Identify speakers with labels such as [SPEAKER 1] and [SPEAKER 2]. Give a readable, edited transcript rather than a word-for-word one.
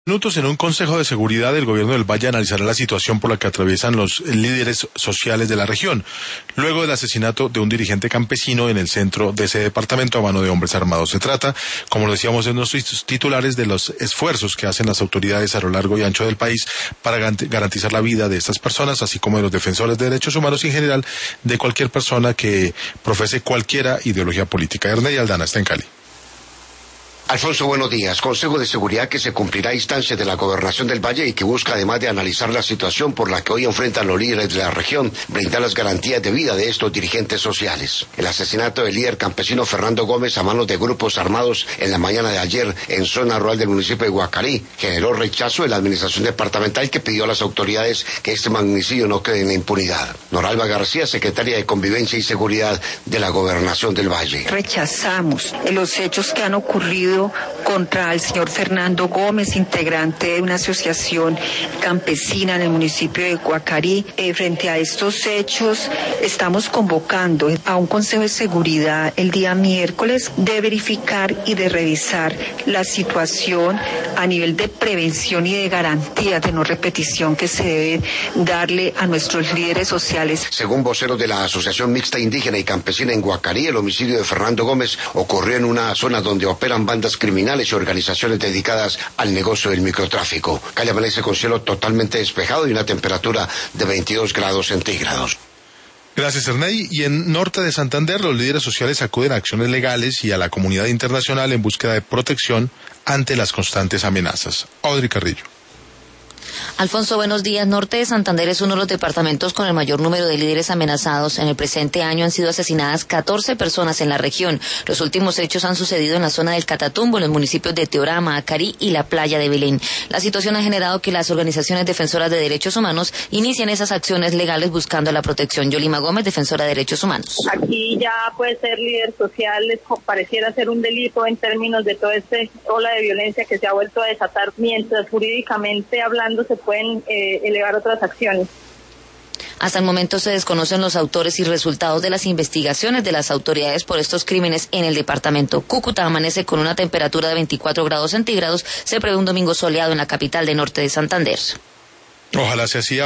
[SPEAKER 1] Minutos en un Consejo de Seguridad, el gobierno del Valle analizará la situación por la que atraviesan los líderes sociales de la región, luego del asesinato de un dirigente campesino en el centro de ese departamento a mano de hombres armados. Se trata, como lo decíamos en nuestros titulares, de los esfuerzos que hacen las autoridades a lo largo y ancho del país para garantizar la vida de estas personas, así como de los defensores de derechos humanos y en general de cualquier persona que profese cualquier ideología política. Ernei Aldana está en Cali.
[SPEAKER 2] Alfonso, buenos días. Consejo de Seguridad que se cumplirá a instancias de la Gobernación del Valle y que busca, además de analizar la situación por la que hoy enfrentan los líderes de la región, brindar las garantías de vida de estos dirigentes sociales. El asesinato del líder campesino Fernando Gómez a manos de grupos armados en la mañana de ayer en zona rural del municipio de Guacarí generó rechazo de la administración departamental, que pidió a las autoridades que este magnicidio no quede en la impunidad. Noralba García, secretaria de Convivencia y Seguridad de la Gobernación del Valle.
[SPEAKER 3] Rechazamos los hechos que han ocurrido contra el señor Fernando Gómez, integrante de una asociación campesina en el municipio de Guacarí. Frente a estos hechos, estamos convocando a un Consejo de Seguridad el día miércoles de verificar y de revisar la situación a nivel de prevención y de garantías de no repetición que se debe darle a nuestros líderes sociales.
[SPEAKER 2] Según voceros de la Asociación Mixta Indígena y Campesina en Guacarí, el homicidio de Fernando Gómez ocurrió en una zona donde operan bandas criminales y organizaciones dedicadas al negocio del microtráfico. Cali amanece con cielo totalmente despejado y una temperatura de 22 grados centígrados.
[SPEAKER 1] Gracias, Ernei. Y en norte de Santander, los líderes sociales acuden a acciones legales y a la comunidad internacional en búsqueda de protección ante las constantes amenazas. Audrey Carrillo.
[SPEAKER 4] Alfonso, buenos días. Norte de Santander es uno de los departamentos con el mayor número de líderes amenazados. En el presente año han sido asesinadas 14 personas en la región. Los últimos hechos han sucedido en la zona del Catatumbo, en los municipios de Teorama, Acarí y la playa de Belén. La situación ha generado que las organizaciones defensoras de derechos humanos inicien esas acciones legales buscando la protección. Yolima Gómez, defensora de derechos humanos.
[SPEAKER 5] Aquí ya puede ser líder social, pareciera ser un delito en términos de toda esta ola de violencia que se ha vuelto a desatar, mientras jurídicamente hablando se pueden elevar otras acciones.
[SPEAKER 4] Hasta el momento se desconocen los autores y resultados de las investigaciones de las autoridades por estos crímenes en el departamento. Cúcuta amanece con una temperatura de 24 grados centígrados. Se prevé un domingo soleado en la capital de Norte de Santander.
[SPEAKER 1] Ojalá se así.